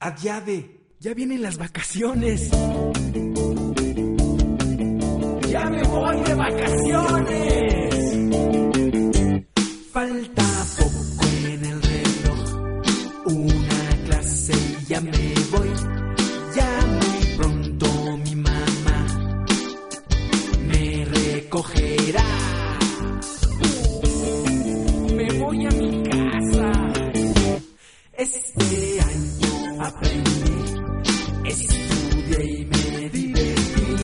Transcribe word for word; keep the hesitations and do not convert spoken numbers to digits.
Haz llave. Ya vienen las vacaciones. ¡Ya me voy de vacaciones!